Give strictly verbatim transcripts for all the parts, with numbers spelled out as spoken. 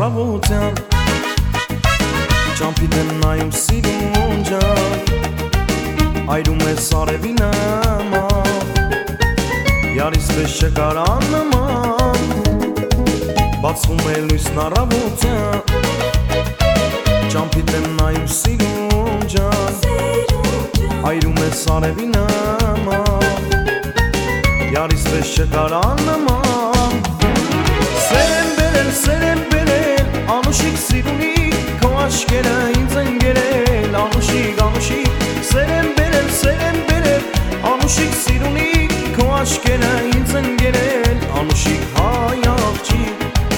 առավոտյան Ճամփին եմ նայում սիրուն ջան Այրում է սարևի նման Յարիս պես չկարան նման Բացվում է լույսն առավոտյան Ճամփին եմ նայում սիրուն ջան Այրում է սարևի նման Յարիս պես չկարան նման Սեր եմ բերել, սեր եմ բերել Անուշիկ սիրունիկ Քո աշկերը ինձ են գերել Անուշիկ, անուշիկ Սեր եմ բերել, սեր եմ բերել Անուշիկ սիրունիկ Քո աշկերը ինձ են գերել Անուշիկ հայ աղջիկ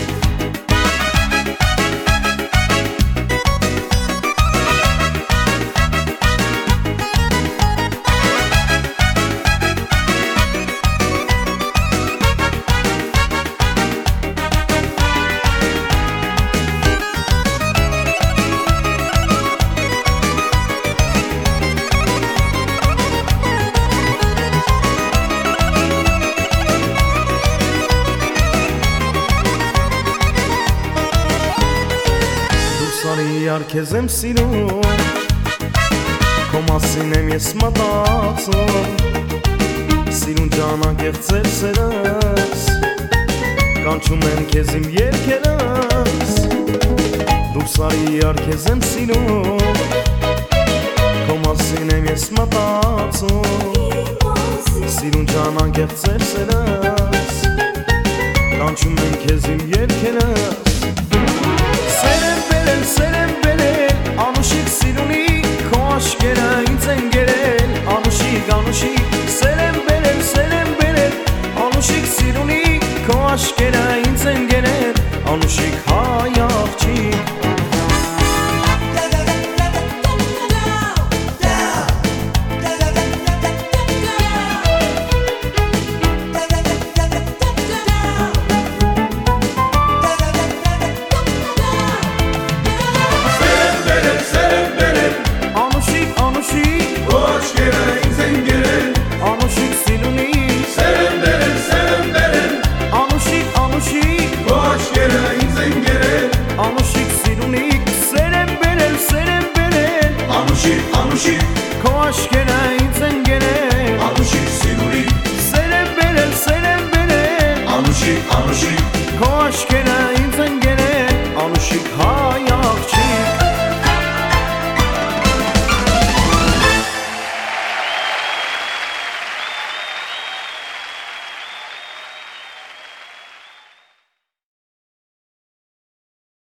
Իար քեզ եմ սիրում Քո մասին եմ ես մտածում Սիրուն ջանանկեղծ էր սերս Կանչում եմ քեզ իմ երգերս Դուրս արի իար քեզ եմ սիրում Քո մասին եմ ես մտածում Սիրուն ջանանկեղծ էր սերս Կանչում եմ քեզ իմ երգերս Սեր եմ բերել, սեր եմ բերել Անուշիկ սիրունիկ Քո աշկերը ինձ են գերել Անուշիկ, անուշիկ Սեր եմ բերել, սեր եմ բերել Անուշիկ սիրունիկ Քո աշկերը ինձ են գերել Անուշիկ հայ աղջիկ Անուշիկ, քո աշկերը ինձ են գերել Անուշիկ սիրունիկ Սեր եմ բերել, սեր եմ բերել Անուշիկ, անուշիկ Քո աշկերը ինձ են գերել Անուշիկ հայ